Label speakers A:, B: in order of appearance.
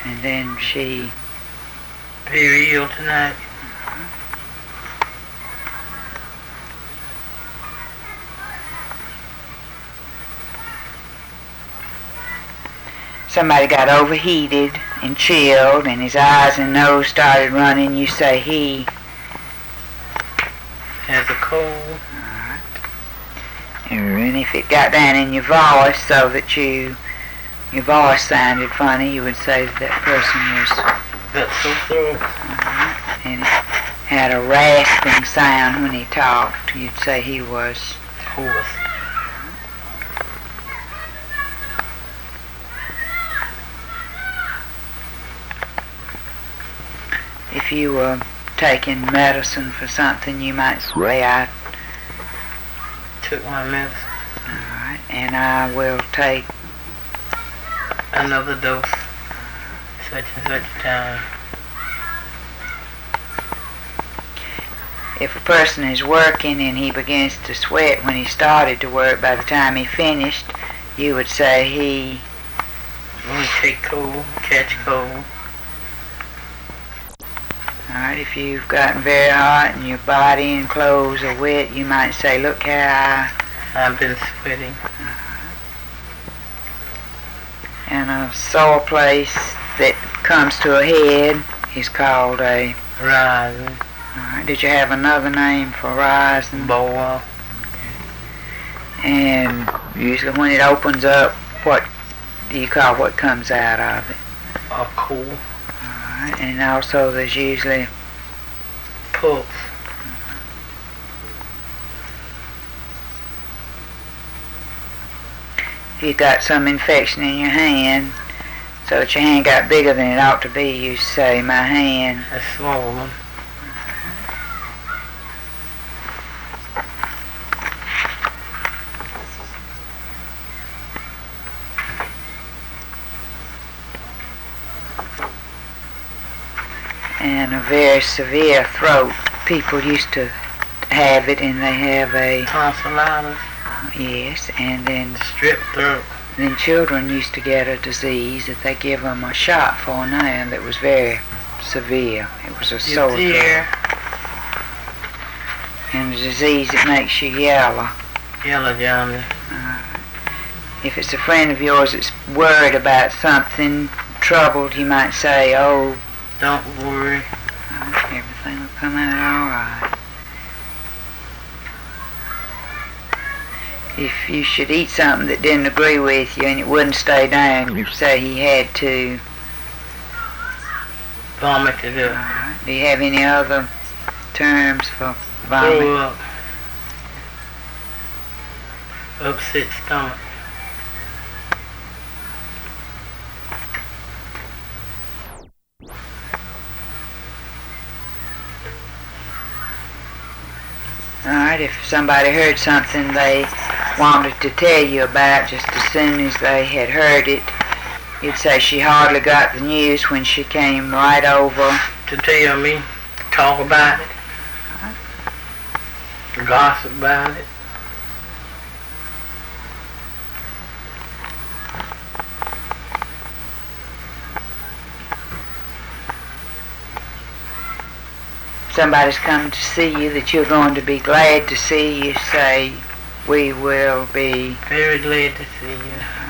A: And then she...
B: Very ill tonight.
A: Somebody got overheated and chilled, and his eyes and nose started running. You say he
B: has a cold.
A: Alright. And if it got down in your voice so that your voice sounded funny, you would say that person was...
B: Got sore throat.
A: And it had a rasping sound when he talked. You'd say he was...
B: Hoarse.
A: If you were taking medicine for something, you might say, I
B: took my medicine.
A: Alright, and I will take
B: another dose, such and such a time.
A: If a person is working and he begins to sweat when he started to work, by the time he finished, you would say he...
B: When you take cold, catch cold.
A: Alright, if you've gotten very hot and your body and clothes are wet, you might say, look how
B: I've been sweating.
A: And a sore place that comes to a head is called a...
B: Rising.
A: Alright, did you have another name for rising?
B: Boil.
A: And usually when it opens up, what do you call what comes out of it?
B: A cool.
A: Alright, and also there's usually...
B: Pulse.
A: If you got some infection in your hand, so that your hand got bigger than it ought to be, you say, my hand...
B: That's swollen.
A: And a very severe throat. People used to have it, and they have a...
B: Tonsillitis.
A: Yes, and then...
B: Strep throat.
A: Then children used to get a disease that they give them a shot for now that was very severe. It was a sore throat. And a disease that makes you yellow.
B: Yellow Johnny.
A: If it's a friend of yours that's worried about something, troubled, you might say, oh...
B: Don't worry.
A: Everything will come out all right. If you should eat something that didn't agree with you and it wouldn't stay down, you'd say he had to...
B: Vomit it up.
A: Do you have any other terms for vomit?
B: Throw up. Upset stomach.
A: Alright, if somebody heard something they wanted to tell you about just as soon as they had heard it, you'd say she hardly got the news when she came right over.
B: To tell me, talk about it, gossip about it.
A: Somebody's come to see you that you're going to be glad to see, you say, we will be
B: very glad to see you.